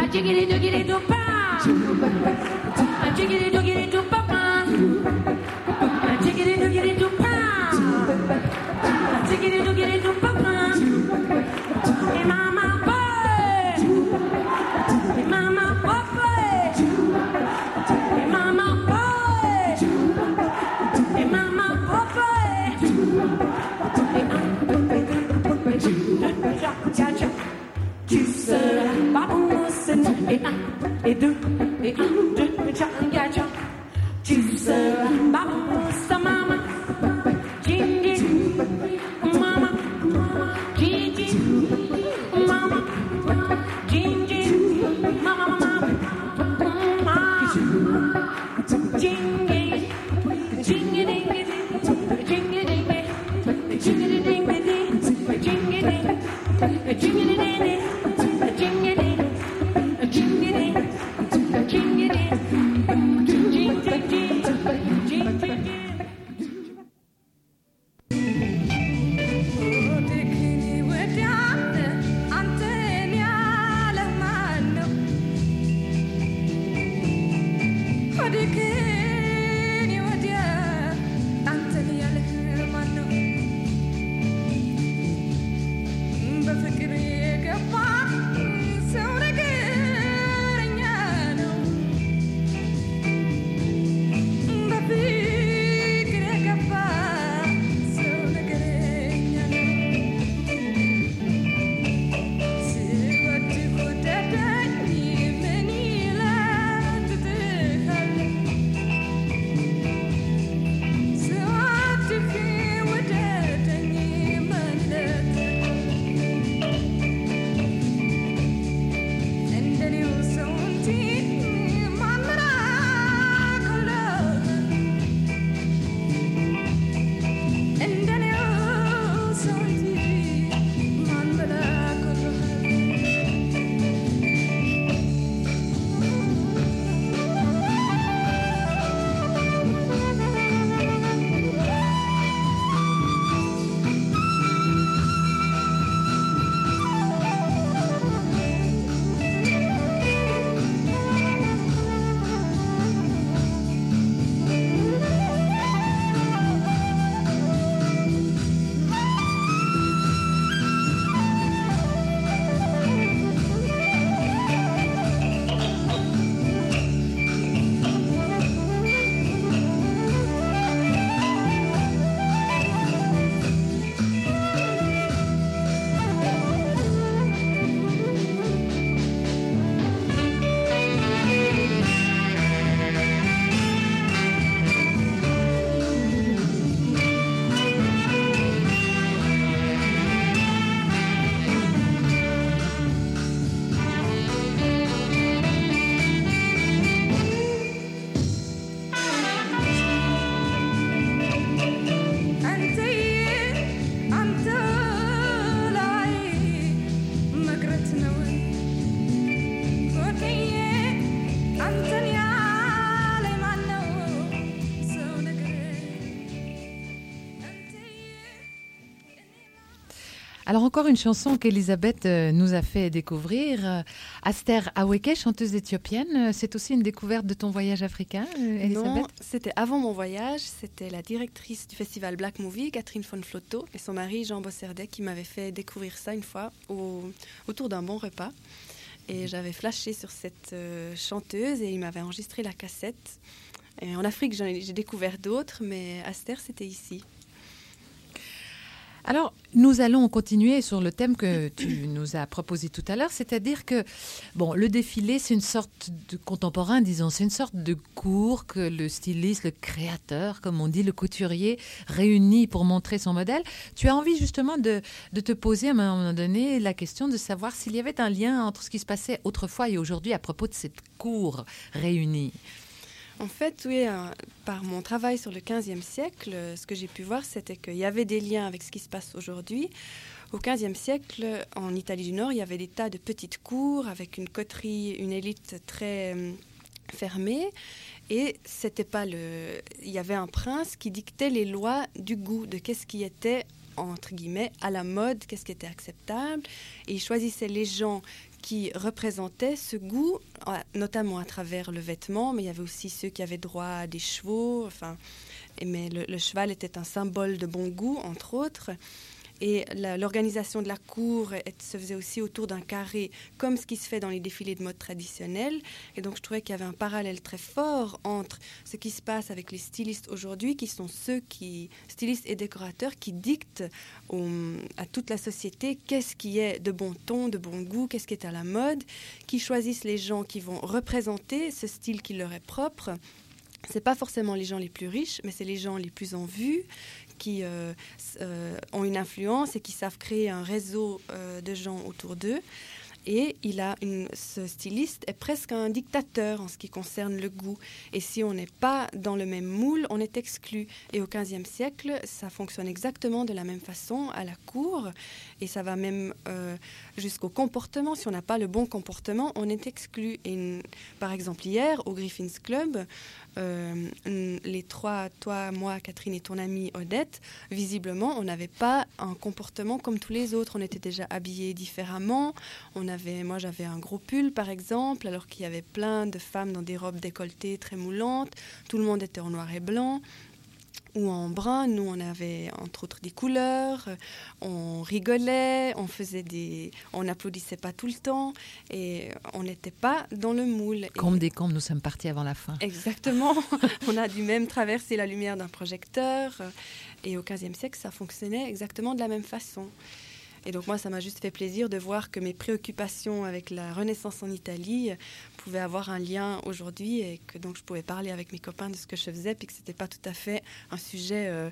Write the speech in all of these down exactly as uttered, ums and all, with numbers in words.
jiggity diggity do pa, jiggity diggity do pa pa, jiggity diggity do pa, jiggity diggity do pa pa. Hey mama boy, hey mama boy, hey mama boy, hey mama boy, hey mama. Tu seras pas innocent. Et un, et deux, et un, deux, tcha, ya, tcha. Tu seras pas innocent, mama. Gigi, mama. Gigi, mama. Gigi, mama, mama. Mama. Jingy, jingy, dingy, jingy, dingy, jingy, dingy, jingy, dingy, jingy, dingy. Alors encore une chanson qu'Elisabeth nous a fait découvrir. Aster Aweke, chanteuse éthiopienne. C'est aussi une découverte de ton voyage africain, Elisabeth? Non, c'était avant mon voyage. C'était la directrice du festival Black Movie, Catherine von Flotto, et son mari Jean Bosserdec qui m'avait fait découvrir ça une fois au, autour d'un bon repas. Et j'avais flashé sur cette euh, chanteuse et il m'avait enregistré la cassette. Et en Afrique, j'en ai, j'ai découvert d'autres, mais Aster, c'était ici. Alors, nous allons continuer sur le thème que tu nous as proposé tout à l'heure, c'est-à-dire que, bon, le défilé, c'est une sorte de contemporain, disons, c'est une sorte de cours que le styliste, le créateur, comme on dit, le couturier, réunit pour montrer son modèle. Tu as envie justement de, de te poser à un moment donné la question de savoir s'il y avait un lien entre ce qui se passait autrefois et aujourd'hui à propos de cette cour réunie. En fait, oui, euh, par mon travail sur le quinzième siècle, euh, ce que j'ai pu voir, c'était qu'il y avait des liens avec ce qui se passe aujourd'hui. Au quinzième siècle, en Italie du Nord, il y avait des tas de petites cours avec une coterie, une élite très euh, fermée. Et c'était pas le... il y avait un prince qui dictait les lois du goût, de qu'est-ce qui était entre guillemets, à la mode, qu'est-ce qui était acceptable. Et il choisissait les gens qui représentaient ce goût, notamment à travers le vêtement, mais il y avait aussi ceux qui avaient droit à des chevaux. Enfin, mais le, le cheval était un symbole de bon goût, entre autres. Et la, l'organisation de la cour elle, se faisait aussi autour d'un carré, comme ce qui se fait dans les défilés de mode traditionnels. Et donc, je trouvais qu'il y avait un parallèle très fort entre ce qui se passe avec les stylistes aujourd'hui, qui sont ceux qui, stylistes et décorateurs, qui dictent au, à toute la société qu'est-ce qui est de bon ton, de bon goût, qu'est-ce qui est à la mode, qui choisissent les gens qui vont représenter ce style qui leur est propre. C'est pas forcément les gens les plus riches, mais c'est les gens les plus en vue, qui euh, euh, ont une influence et qui savent créer un réseau euh, de gens autour d'eux. Et il a une, ce styliste est presque un dictateur en ce qui concerne le goût. Et si on n'est pas dans le même moule, on est exclu. Et au quinzième siècle, ça fonctionne exactement de la même façon à la cour. Et ça va même euh, jusqu'au comportement. Si on n'a pas le bon comportement, on est exclu. Et une, par exemple, hier, au Griffin's Club, euh, les trois, toi, moi, Catherine et ton amie Odette, visiblement, on n'avait pas un comportement comme tous les autres. On était déjà habillés différemment. On avait, moi, j'avais un gros pull, par exemple, alors qu'il y avait plein de femmes dans des robes décolletées très moulantes. Tout le monde était en noir et blanc ou en brun. Nous, on avait, entre autres, des couleurs. On rigolait, on faisait des... On n'applaudissait pas tout le temps. Et on n'était pas dans le moule. Comme et... des cons, nous sommes partis avant la fin. Exactement. On a dû même traverser la lumière d'un projecteur. Et au quinzième siècle, ça fonctionnait exactement de la même façon. Et donc moi, ça m'a juste fait plaisir de voir que mes préoccupations avec la Renaissance en Italie pouvaient avoir un lien aujourd'hui et que donc je pouvais parler avec mes copains de ce que je faisais puis que c'était pas tout à fait un sujet euh,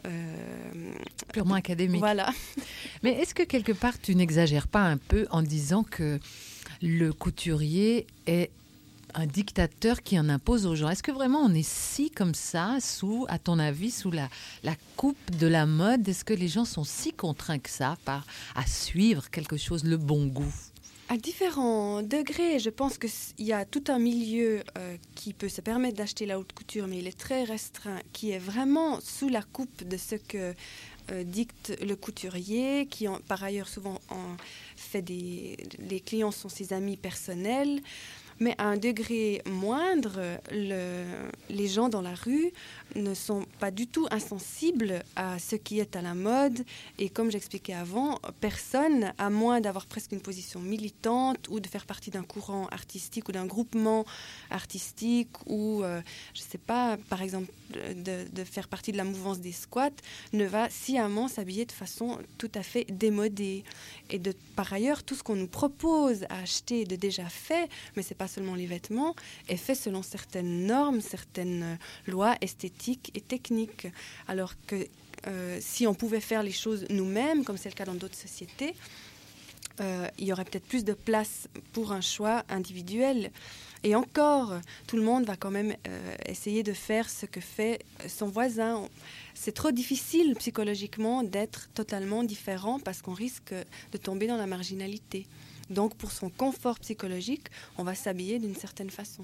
euh, purement académique. Voilà. Mais est-ce que quelque part tu n'exagères pas un peu en disant que le couturier est un dictateur qui en impose aux gens? Est-ce que vraiment on est si comme ça, sous, à ton avis, sous la, la coupe de la mode? Est-ce que les gens sont si contraints que ça par, à suivre quelque chose, le bon goût? À différents degrés, je pense qu'il y a tout un milieu euh, qui peut se permettre d'acheter la haute couture, mais il est très restreint, qui est vraiment sous la coupe de ce que euh, dicte le couturier, qui en, par ailleurs souvent en fait des... Les clients sont ses amis personnels. Mais à un degré moindre, le, les gens dans la rue ne sont pas du tout insensibles à ce qui est à la mode. Et comme j'expliquais avant, personne, à moins d'avoir presque une position militante ou de faire partie d'un courant artistique ou d'un groupement artistique ou, euh, je ne sais pas, par exemple, de, de faire partie de la mouvance des squats, ne va sciemment s'habiller de façon tout à fait démodée. Et de, par ailleurs, tout ce qu'on nous propose à acheter de déjà fait, mais ce n'est pas seulement les vêtements, est fait selon certaines normes, certaines lois esthétiques et techniques. Alors que euh, si on pouvait faire les choses nous-mêmes, comme c'est le cas dans d'autres sociétés, euh, il y aurait peut-être plus de place pour un choix individuel. Et encore, tout le monde va quand même euh, essayer de faire ce que fait son voisin. C'est trop difficile psychologiquement d'être totalement différent parce qu'on risque de tomber dans la marginalité. Donc, pour son confort psychologique, on va s'habiller d'une certaine façon.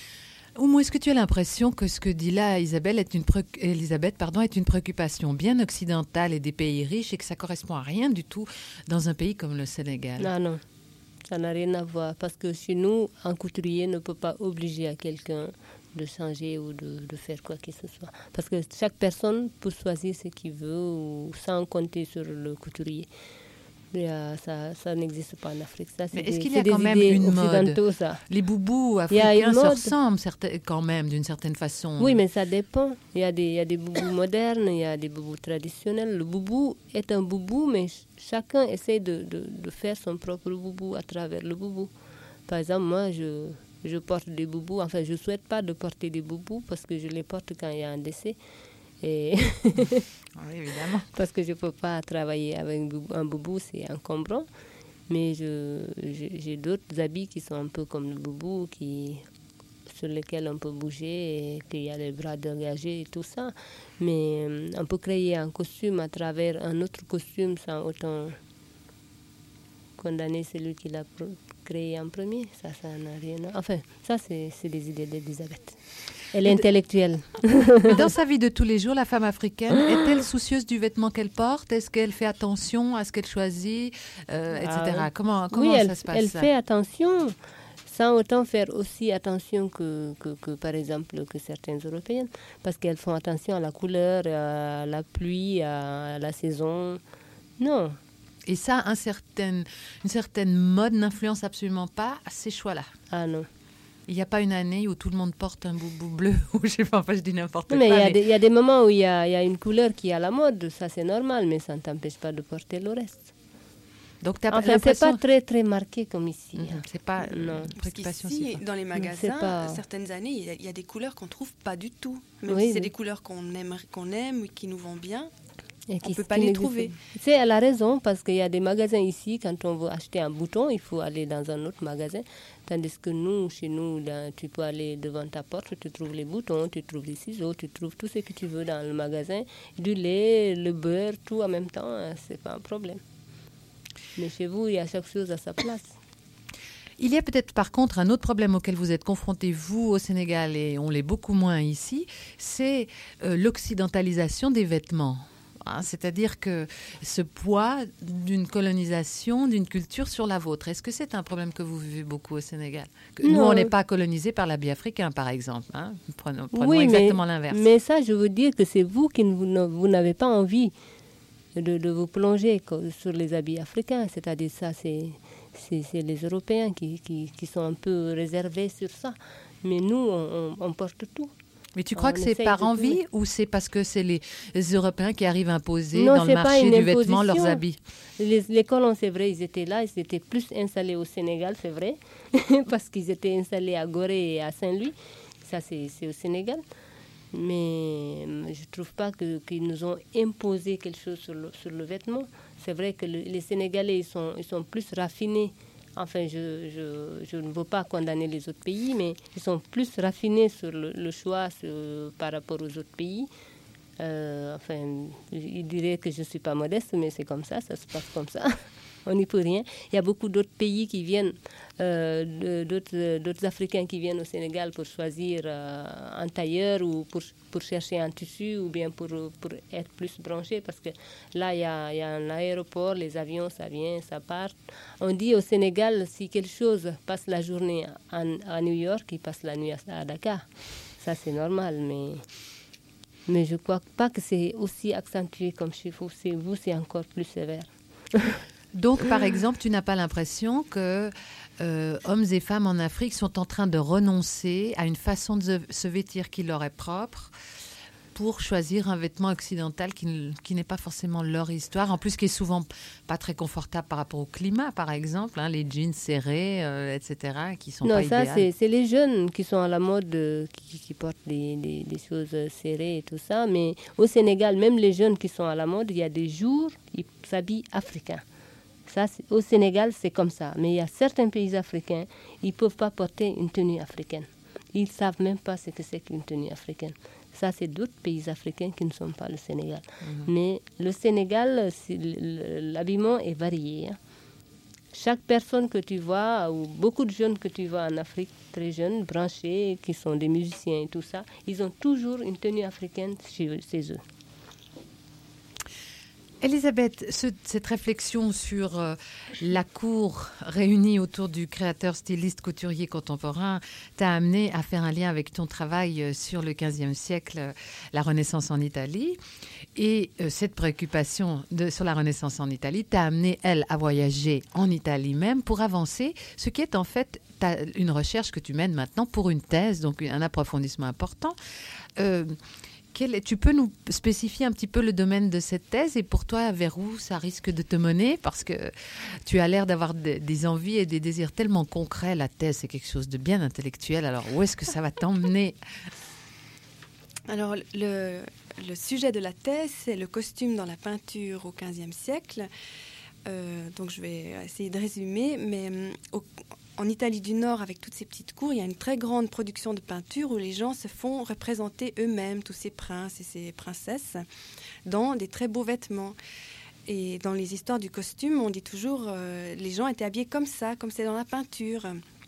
Ou est-ce que tu as l'impression que ce que dit là Isabelle est une pré- Elisabeth pardon, est une préoccupation bien occidentale et des pays riches et que ça correspond à rien du tout dans un pays comme le Sénégal? Non, non, ça n'a rien à voir. Parce que chez nous, un couturier ne peut pas obliger à quelqu'un de changer ou de, de faire quoi que ce soit. Parce que chaque personne peut choisir ce qu'il veut ou sans compter sur le couturier. Mais, euh, ça, ça n'existe pas en Afrique. Ça, Mais c'est est-ce des, qu'il y a c'est quand des même idées une mode? occidentaux, ça. Les boubous Il y a africains une se mode. ressemblent certain- quand même d'une certaine façon. Oui, mais ça dépend. Il y a des, il y a des boubous modernes, il y a des boubous traditionnels. Le boubou est un boubou, mais ch- chacun essaie de, de, de faire son propre boubou à travers le boubou. Par exemple, moi, je, je porte des boubous. Enfin, je ne souhaite pas de porter des boubous parce que je les porte quand il y a un décès. Et Oui, évidemment. parce que je ne peux pas travailler avec un boubou, c'est encombrant. Mais je, je, j'ai d'autres habits qui sont un peu comme le boubou, qui, sur lesquels on peut bouger, et qu'il y a les bras dégagés et tout ça. Mais euh, on peut créer un costume à travers un autre costume sans autant condamner celui qui l'a pro- créé en premier. Ça, ça n'a rien à... Enfin, ça, c'est, c'est des idées d'Elisabeth. Elle est intellectuelle. Mais dans sa vie de tous les jours, la femme africaine, est-elle soucieuse du vêtement qu'elle porte? Est-ce qu'elle fait attention à ce qu'elle choisit, euh, et cetera. Ah, Comment, comment oui, ça elle, se passe elle ça fait attention, sans autant faire aussi attention que, que, que, par exemple, que certaines Européennes, parce qu'elles font attention à la couleur, à la pluie, à la saison. Non. Et ça, un certain, une certaine mode n'influence absolument pas ces choix-là. Ah non. Il n'y a pas une année où tout le monde porte un boubou bleu, ou je sais pas, enfin je dis n'importe quoi. Mais il y, a mais- des- il y a des moments où il y a, il y a une couleur qui est à la mode, ça c'est normal, mais ça ne t'empêche pas de porter le reste. Donc tu as Enfin, c'est l'impression... pas très très marqué comme ici. Mhm, hein. c'est pas une Non. Parce préoccupation. qu'ici, c'est pas- dans les c'est magasins, pas- certaines années, il y, a, il y a des couleurs qu'on trouve pas du tout. Même Oui, si c'est oui. des couleurs qu'on aime, qu'on aime, qui nous vont bien. Et On qui- peut pas qui les n'existe- trouver. Tu sais, elle a raison, parce qu'il y a des magasins ici, quand on veut acheter un bouton, il faut aller dans un autre magasin. Tandis que nous, chez nous, là, tu peux aller devant ta porte, tu trouves les boutons, tu trouves les ciseaux, tu trouves tout ce que tu veux dans le magasin. Du lait, le beurre, tout en même temps, hein, c'est pas un problème. Mais chez vous, il y a chaque chose à sa place. Il y a peut-être par contre un autre problème auquel vous êtes confrontés, vous, au Sénégal, et on l'est beaucoup moins ici, c'est euh, l'occidentalisation des vêtements. Hein, c'est-à-dire que ce poids d'une colonisation, d'une culture sur la vôtre, est-ce que c'est un problème que vous vivez beaucoup au Sénégal? Que Nous, Non. on n'est pas colonisé par l'habit africain, par exemple. Hein. Prenons, prenons Oui, mais- exactement l'inverse. Mais ça, je veux dire que c'est vous qui ne- vous ne- vous n'avez pas envie de, de vous plonger co- sur les habits africains. C'est-à-dire ça, c'est c'est- c'est les Européens qui, qui, qui sont un peu réservés sur ça. Mais nous, on, on- on porte tout. Mais tu crois on que c'est essaye par de tout envie mettre. ou c'est parce que c'est les, les Européens qui arrivent à imposer Non, dans le c'est pas marché une du vêtement leurs imposition. habits? Les, les colons, c'est vrai, ils étaient là, ils étaient plus installés au Sénégal, c'est vrai, parce qu'ils étaient installés à Gorée et à Saint-Louis. Ça, c'est c'est au Sénégal. Mais euh, je ne trouve pas que- qu'ils nous ont imposé quelque chose sur le, sur le vêtement. C'est vrai que le- les Sénégalais, ils sont, ils sont plus raffinés. Enfin, je, je, je ne veux pas condamner les autres pays, mais ils sont plus raffinés sur le, le choix sur- par rapport aux autres pays. Euh, enfin, ils diraient que je ne suis pas modeste, mais c'est comme ça, ça se passe comme ça. On n'y peut rien. Il y a beaucoup d'autres pays qui viennent, euh, de- d'autres d'autres Africains qui viennent au Sénégal pour choisir euh, un tailleur ou pour, pour chercher un tissu ou bien pour, pour être plus branchés. Parce que là, il y a, il y a un aéroport, les avions, ça vient, ça part. On dit au Sénégal, si quelque chose passe la journée à, à New York, il passe la nuit à, à Dakar. Ça, c'est normal, mais... Mais je ne crois pas que c'est aussi accentué comme chez vous. Chez vous, c'est encore plus sévère. Donc, par exemple, tu n'as pas l'impression que euh, hommes et femmes en Afrique sont en train de renoncer à une façon de se- se vêtir qui leur est propre pour choisir un vêtement occidental qui, ne- qui n'est pas forcément leur histoire, en plus qui est souvent pas très confortable par rapport au climat, par exemple, hein, les jeans serrés, euh, et cetera, qui sont Non, pas ça, idéales. c'est c'est les jeunes qui sont à la mode, euh, qui, qui portent des, des- des choses euh, serrées et tout ça. Mais au Sénégal, même les jeunes qui sont à la mode, il y a des jours, ils s'habillent africains. Ça, c'est- au Sénégal, c'est comme ça. Mais il y a certains pays africains, ils ne peuvent pas porter une tenue africaine. Ils ne savent même pas ce que c'est qu'une tenue africaine. Ça, c'est d'autres pays africains qui ne sont pas le Sénégal. Mais le Sénégal, c'est- le- l'habillement est varié. hein. Chaque personne que tu vois, ou beaucoup de jeunes que tu vois en Afrique, très jeunes, branchés, qui sont des musiciens et tout ça, ils ont toujours une tenue africaine chez, chez eux. Elisabeth, ce- cette réflexion sur euh, la cour réunie autour du créateur, styliste, couturier contemporain t'a amené à faire un lien avec ton travail euh, sur le quinzième siècle, euh, la Renaissance en Italie. Et euh, cette préoccupation de, sur la Renaissance en Italie t'a amené, elle, à voyager en Italie même pour avancer, ce qui est en fait ta- une recherche que tu mènes maintenant pour une thèse, donc un approfondissement important. Euh, Quel est- tu peux nous spécifier un petit peu le domaine de cette thèse et pour toi, vers où ça risque de te mener? Parce que tu as l'air d'avoir des, des envies et des désirs tellement concrets. La thèse, c'est quelque chose de bien intellectuel. Alors, où est-ce que ça va t'emmener? Alors, le, le sujet de la thèse, c'est le costume dans la peinture au quinzième siècle. Euh, donc, je vais essayer de résumer. Mais hum, au- en Italie du Nord, avec toutes ces petites cours, il y a une très grande production de peinture où les gens se font représenter eux-mêmes, tous ces princes et ces princesses, dans des très beaux vêtements. Et dans les histoires du costume, on dit toujours euh, les gens étaient habillés comme ça, comme c'est dans la peinture.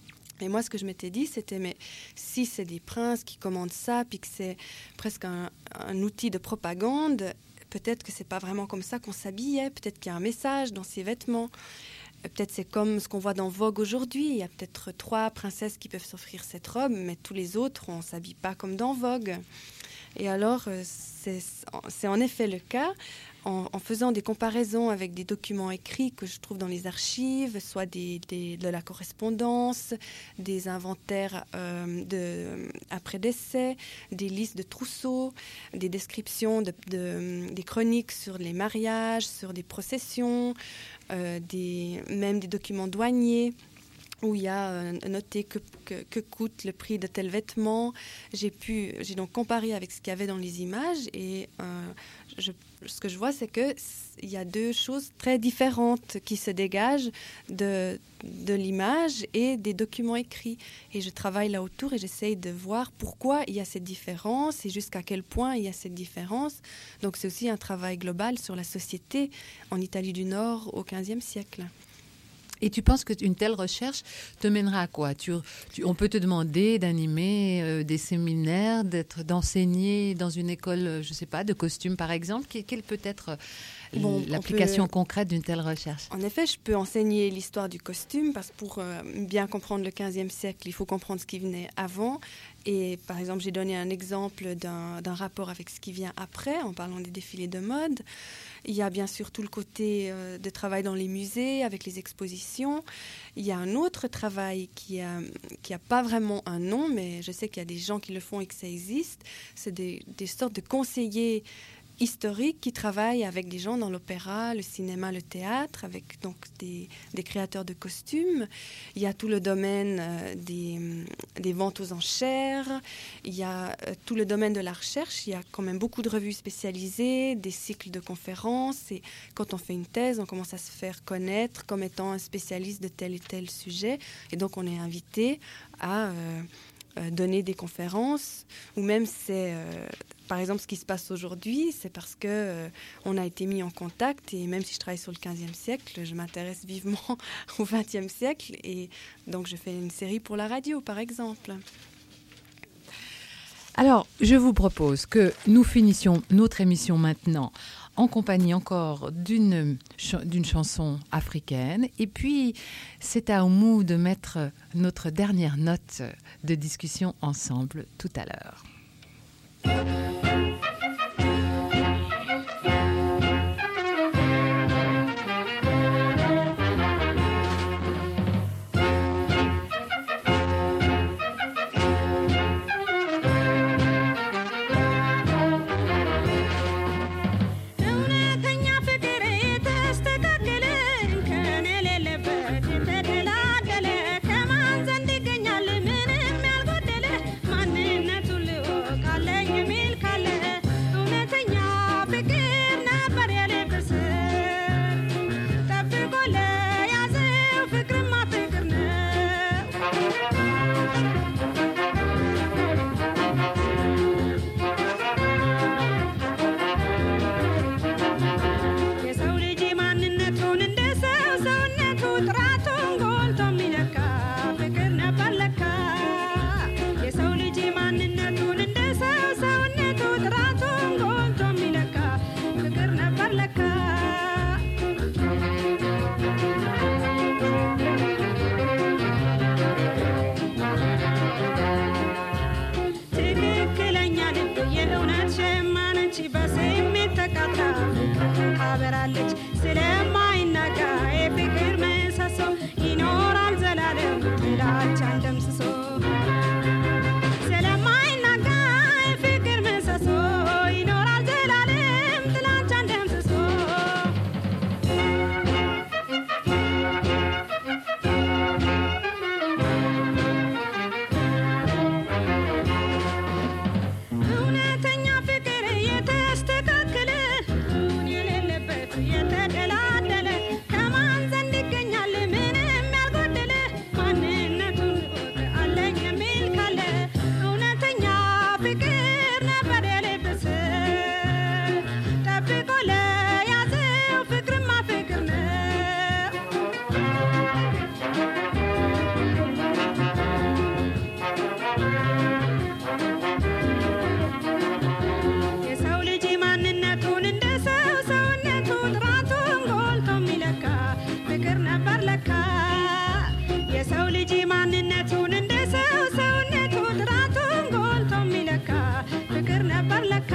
Et moi, ce que je m'étais dit, c'était, mais si c'est des princes qui commandent ça, puis que c'est presque un, un outil de propagande, peut-être que c'est pas vraiment comme ça qu'on s'habillait, peut-être qu'il y a un message dans ces vêtements. Peut-être c'est comme ce qu'on voit dans Vogue aujourd'hui. Il y a peut-être trois princesses qui peuvent s'offrir cette robe, mais tous les autres, on ne s'habille pas comme dans Vogue. Et alors, c'est, c'est en effet le cas. En, en faisant des comparaisons avec des documents écrits que je trouve dans les archives, soit des, des, de la correspondance, des inventaires euh, de, après décès, des listes de trousseaux, des descriptions, de, de, des chroniques sur les mariages, sur des processions, euh, des, même des documents douaniers, où il y a euh, noté que, que, que coûte le prix de tel vêtement. J'ai pu, j'ai donc comparé avec ce qu'il y avait dans les images et euh, je, ce que je vois, c'est qu'il y a deux choses très différentes qui se dégagent de, de l'image et des documents écrits. Et je travaille là autour et j'essaye de voir pourquoi il y a cette différence et jusqu'à quel point il y a cette différence. Donc c'est aussi un travail global sur la société en Italie du Nord au quinzième siècle. Et tu penses qu'une telle recherche te mènera à quoi? tu, tu, On peut te demander d'animer euh, des séminaires, d'être, d'enseigner dans une école, je ne sais pas, de costumes par exemple. Quelle, quelle peut être bon, l'application peut... concrète d'une telle recherche? En effet, je peux enseigner l'histoire du costume parce que pour euh, bien comprendre le quinzième siècle, il faut comprendre ce qui venait avant. Et par exemple, j'ai donné un exemple d'un, d'un rapport avec ce qui vient après, en parlant des défilés de mode. Il y a bien sûr tout le côté euh, de travail dans les musées, avec les expositions. Il y a un autre travail qui a, qui a pas vraiment un nom, mais je sais qu'il y a des gens qui le font et que ça existe. C'est des, des sortes de conseillers historiques qui travaillent avec des gens dans l'opéra, le cinéma, le théâtre, avec donc des, des créateurs de costumes. Il y a tout le domaine euh, des, des ventes aux enchères. Il y a euh, tout le domaine de la recherche. Il y a quand même beaucoup de revues spécialisées, des cycles de conférences. Et quand on fait une thèse, on commence à se faire connaître comme étant un spécialiste de tel et tel sujet. Et donc, on est invité à euh, euh, donner des conférences. Ou même, c'est... Euh, Par exemple, ce qui se passe aujourd'hui, c'est parce qu'on euh, a été mis en contact et même si je travaille sur le quinzième siècle, je m'intéresse vivement au vingtième siècle et donc je fais une série pour la radio, par exemple. Alors, je vous propose que nous finissions notre émission maintenant en compagnie encore d'une, ch- d'une chanson africaine. Et puis, c'est à Oumou de mettre notre dernière note de discussion ensemble tout à l'heure. Kale ልጅ ማንነቱን እንደ ሰው ሰውነቱ ጥራቱን ጎልቶ የሚለካ ፍቅር ነበር ለካ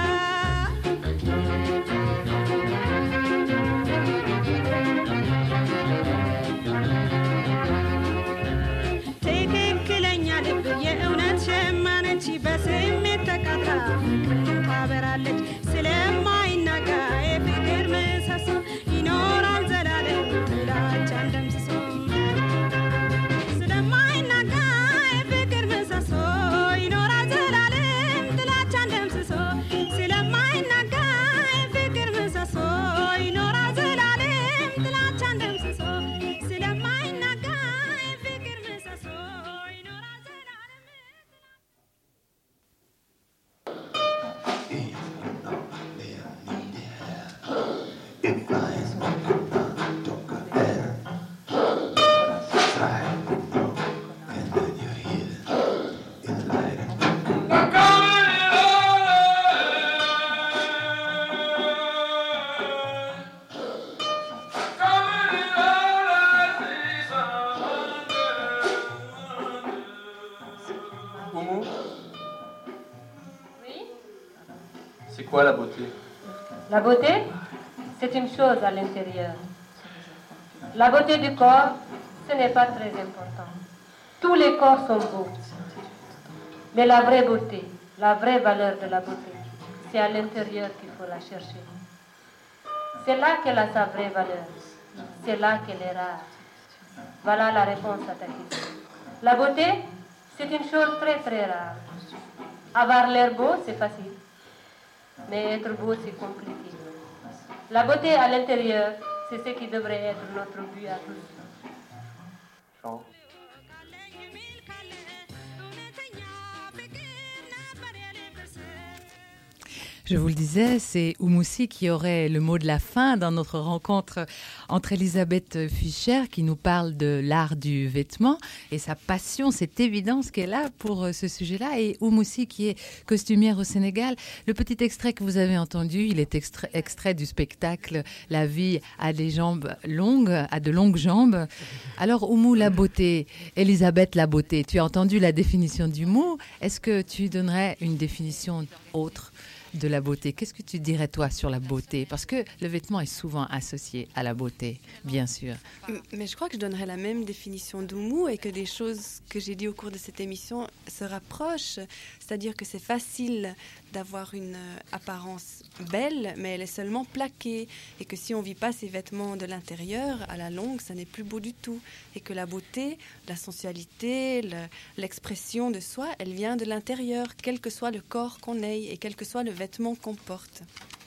ትክክለኛ ልብ የእውነት ሸማነች በስሜት ተቃጥራ ፍቅርን ታበራለች ስለማይናጋ የፍቅር ምሰሶ ይኖራል ዘላለም ጥላቻን ደምስሶ ስለማይናጋ የፍቅር ምሰሶ ይኖራል ዘላለም ጥላቻን ደምስሶ ስለማይናጋ የፍቅር ምሰሶ ይኖራል ዘላለም ጥላቻን ደምስሶ ስለማይናጋ የፍቅር ምሰሶ ይኖራል ዘላለም Oumou ? C'est quoi la beauté ? La beauté, c'est une chose à l'intérieur. La beauté du corps, ce n'est pas très important. Tous les corps sont beaux. Mais la vraie beauté, la vraie valeur de la beauté, c'est à l'intérieur qu'il faut la chercher. C'est là qu'elle a sa vraie valeur. C'est là qu'elle est rare. Voilà la réponse à ta question. La beauté, c'est une chose très très rare. Avoir l'air beau, c'est facile. Mais être beau, c'est compliqué. La beauté à l'intérieur, c'est ce qui devrait être notre but à tous. Chante. Je vous le disais, c'est Oumoussi qui aurait le mot de la fin dans notre rencontre entre Elisabeth Fischer qui nous parle de l'art du vêtement et sa passion, cette évidence qu'elle a pour ce sujet-là, et Oumoussi qui est costumière au Sénégal. Le petit extrait que vous avez entendu, il est extrait, extrait du spectacle La vie a des jambes longues, a de longues jambes. Alors Oumou, la beauté, Elisabeth, la beauté, tu as entendu la définition du mot, est-ce que tu donnerais une définition autre de la beauté? Qu'est-ce que tu dirais toi sur la beauté? Parce que le vêtement est souvent associé à la beauté, bien sûr. Mais je crois que je donnerais la même définition d'Oumou et que des choses que j'ai dit au cours de cette émission se rapprochent. C'est-à-dire que c'est facile d'avoir une apparence belle, mais elle est seulement plaquée. Et que si on ne vit pas ses vêtements de l'intérieur, à la longue, ça n'est plus beau du tout. Et que la beauté, la sensualité, le, l'expression de soi, elle vient de l'intérieur, quel que soit le corps qu'on ait et quel que soit le vêtement qu'on porte.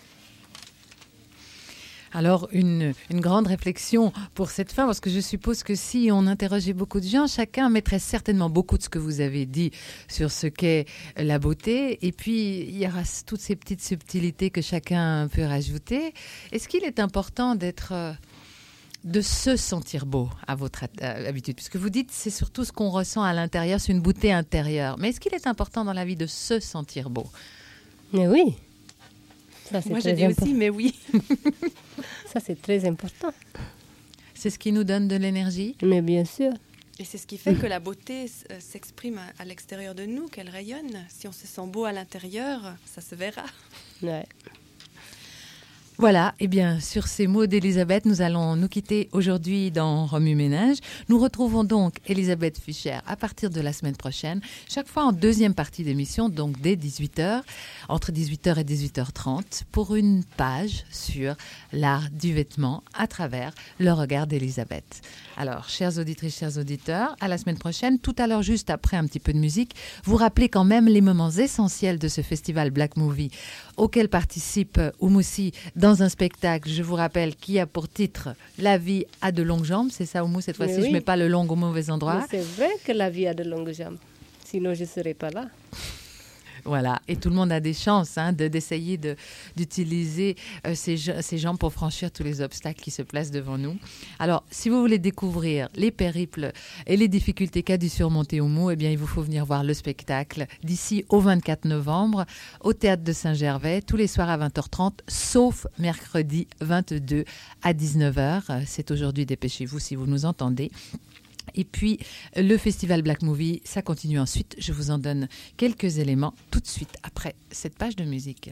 Alors, une, une grande réflexion pour cette fin, parce que je suppose que si on interrogeait beaucoup de gens, chacun mettrait certainement beaucoup de ce que vous avez dit sur ce qu'est la beauté. Et puis, il y aura toutes ces petites subtilités que chacun peut rajouter. Est-ce qu'il est important d'être... Euh, de se sentir beau à votre euh, habitude, puisque vous dites c'est surtout ce qu'on ressent à l'intérieur, c'est une beauté intérieure. Mais est-ce qu'il est important dans la vie de se sentir beau? Mais oui. Ça, c'est Moi, très j'ai dit important. aussi, mais oui. Ça, c'est très important. C'est ce qui nous donne de l'énergie? Mais bien sûr. Et c'est ce qui fait que la beauté euh, s'exprime à, à l'extérieur de nous, qu'elle rayonne. Si on se sent beau à l'intérieur, ça se verra. Ouais. Voilà, et eh bien sur ces mots d'Elisabeth, nous allons nous quitter aujourd'hui dans Remue Ménage. Nous retrouvons donc Elisabeth Fischer à partir de la semaine prochaine, chaque fois en deuxième partie d'émission, donc dès dix-huit heures, entre dix-huit heures et dix-huit heures trente, pour une page sur l'art du vêtement à travers le regard d'Elisabeth. Alors, chères auditrices, chers auditeurs, à la semaine prochaine, tout à l'heure, juste après un petit peu de musique, vous rappelez quand même les moments essentiels de ce festival Black Movie auquel participe Oumoussi dans un spectacle, je vous rappelle, qui a pour titre « La vie a de longues jambes ». C'est ça, Oumou, cette fois-ci, oui. Je ne mets pas le long au mauvais endroit. Mais c'est vrai que la vie a de longues jambes. Sinon, je ne serais pas là. Voilà, et tout le monde a des chances hein, de, d'essayer de, d'utiliser euh, ces, ces jambes pour franchir tous les obstacles qui se placent devant nous. Alors, si vous voulez découvrir les périples et les difficultés qu'a dû surmonter Oumou, eh bien, il vous faut venir voir le spectacle d'ici au vingt-quatre novembre au Théâtre de Saint-Gervais, tous les soirs à vingt heures trente, sauf mercredi vingt-deux à dix-neuf heures. C'est aujourd'hui, dépêchez-vous si vous nous entendez. Et puis, le festival Black Movie, ça continue ensuite. Je vous en donne quelques éléments tout de suite après cette page de musique.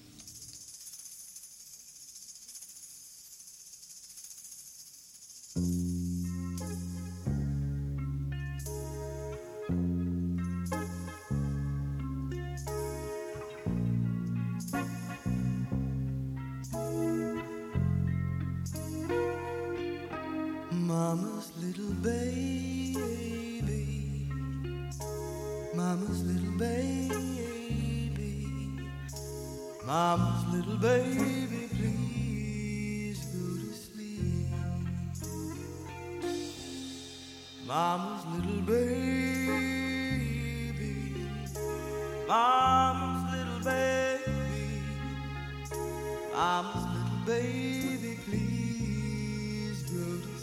Mama's little baby, Mama's little baby, Mama's little baby, please go to sleep. Mama's little baby, Mama's little baby, Mama's little baby, please go to sleep.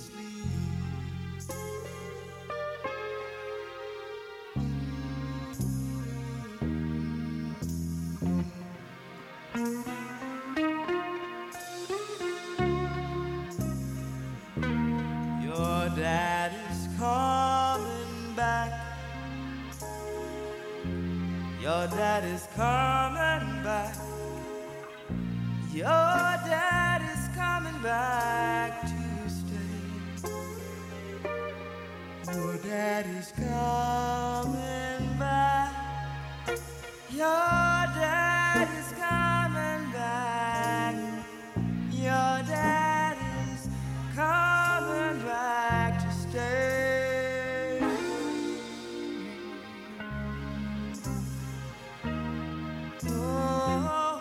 Your dad is coming back. Your dad is coming back. Your dad is coming back to stay. Your dad is coming back. Your dad is coming back. Your dad is coming back to stay. Oh.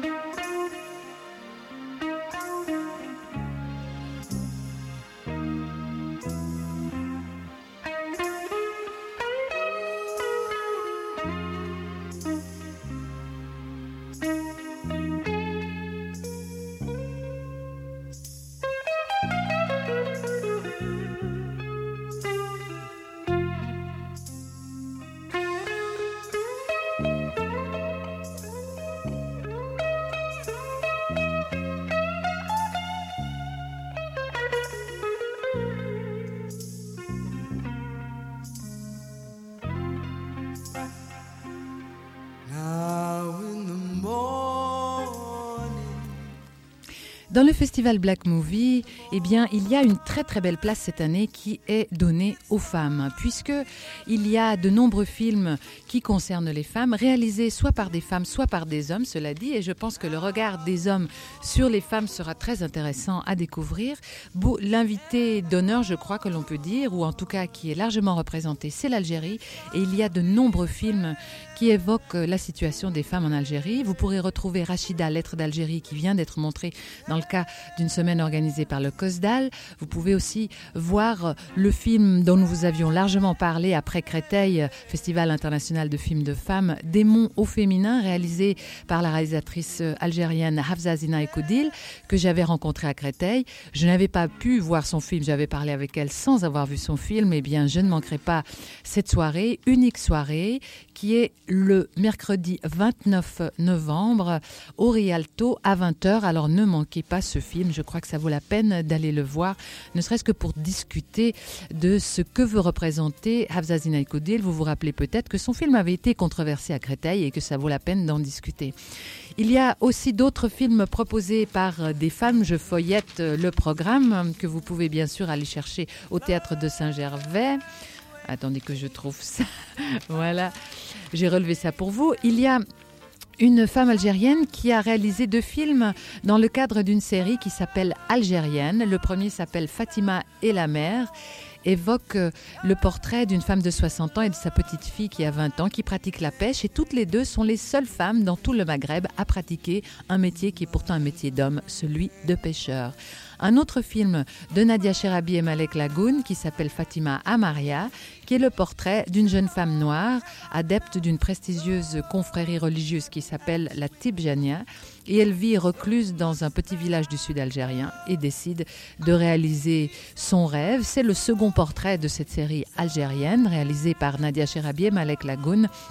Dans le festival Black Movie, eh bien, il y a une très très belle place cette année qui est donnée aux femmes, puisque il y a de nombreux films qui concernent les femmes, réalisés soit par des femmes, soit par des hommes, cela dit, et je pense que le regard des hommes sur les femmes sera très intéressant à découvrir. Beau, l'invité d'honneur, je crois que l'on peut dire, ou en tout cas qui est largement représenté, c'est l'Algérie, et il y a de nombreux films qui évoquent la situation des femmes en Algérie. Vous pourrez retrouver Rachida, lettre d'Algérie, qui vient d'être montrée dans le cas d'une semaine organisée par le COSDAL. Vous pouvez aussi voir le film dont nous vous avions largement parlé après Créteil, Festival international de films de femmes, Démons au féminin, réalisé par la réalisatrice algérienne Hafsa Zina Ekoudil, que j'avais rencontrée à Créteil. Je n'avais pas pu voir son film, j'avais parlé avec elle sans avoir vu son film. Eh bien, je ne manquerai pas cette soirée, unique soirée, qui est le mercredi vingt-neuf novembre au Rialto à vingt heures. Alors ne manquez pas ce film, je crois que ça vaut la peine d'aller le voir, ne serait-ce que pour discuter de ce que veut représenter Hafsa Zina Ekoudil. Vous vous rappelez peut-être que son film avait été controversé à Créteil et que ça vaut la peine d'en discuter. Il y a aussi d'autres films proposés par des femmes. Je feuillette le programme que vous pouvez bien sûr aller chercher au Théâtre de Saint-Gervais. Attendez que je trouve ça. Voilà, j'ai relevé ça pour vous. Il y a une femme algérienne qui a réalisé deux films dans le cadre d'une série qui s'appelle Algérienne. Le premier s'appelle Fatima et la mer, évoque le portrait d'une femme de soixante ans et de sa petite fille qui a vingt ans qui pratique la pêche, et toutes les deux sont les seules femmes dans tout le Maghreb à pratiquer un métier qui est pourtant un métier d'homme, celui de pêcheur. Un autre film de Nadia Cherabi et Malek Lagoun qui s'appelle Fatima Amaria, qui est le portrait d'une jeune femme noire, adepte d'une prestigieuse confrérie religieuse qui s'appelle la Tibjania, et elle vit recluse dans un petit village du sud algérien et décide de réaliser son rêve. C'est le second portrait de cette série algérienne réalisée par Nadia Cherabi et Malek Lagoun.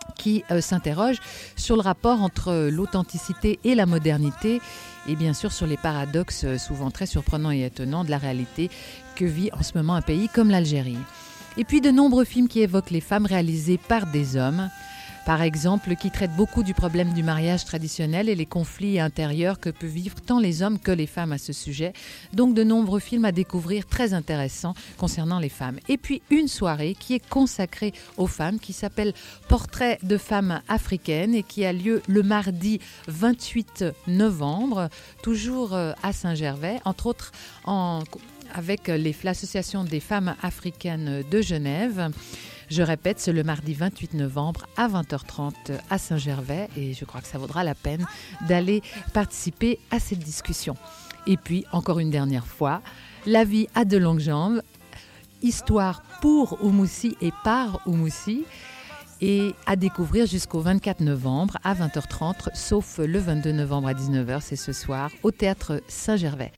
qui euh, s'interroge sur le rapport entre l'authenticité et la modernité et bien sûr sur les paradoxes euh, souvent très surprenants et étonnants de la réalité que vit en ce moment un pays comme l'Algérie. Et puis de nombreux films qui évoquent les femmes réalisés par des hommes, par exemple, qui traitent beaucoup du problème du mariage traditionnel et les conflits intérieurs que peuvent vivre tant les hommes que les femmes à ce sujet. Donc de nombreux films à découvrir très intéressants concernant les femmes. Et puis une soirée qui est consacrée aux femmes, qui s'appelle Portrait de femmes africaines et qui a lieu le mardi vingt-huit novembre, toujours à Saint-Gervais, entre autres en, avec les, l'association des femmes africaines de Genève. Je répète, c'est le mardi vingt-huit novembre à vingt heures trente à Saint-Gervais et je crois que ça vaudra la peine d'aller participer à cette discussion. Et puis, encore une dernière fois, La vie a de longues jambes, histoire pour Oumoussi et par Oumoussi et à découvrir jusqu'au vingt-quatre novembre à vingt heures trente, sauf le vingt-deux novembre à dix-neuf heures, c'est ce soir, au Théâtre Saint-Gervais.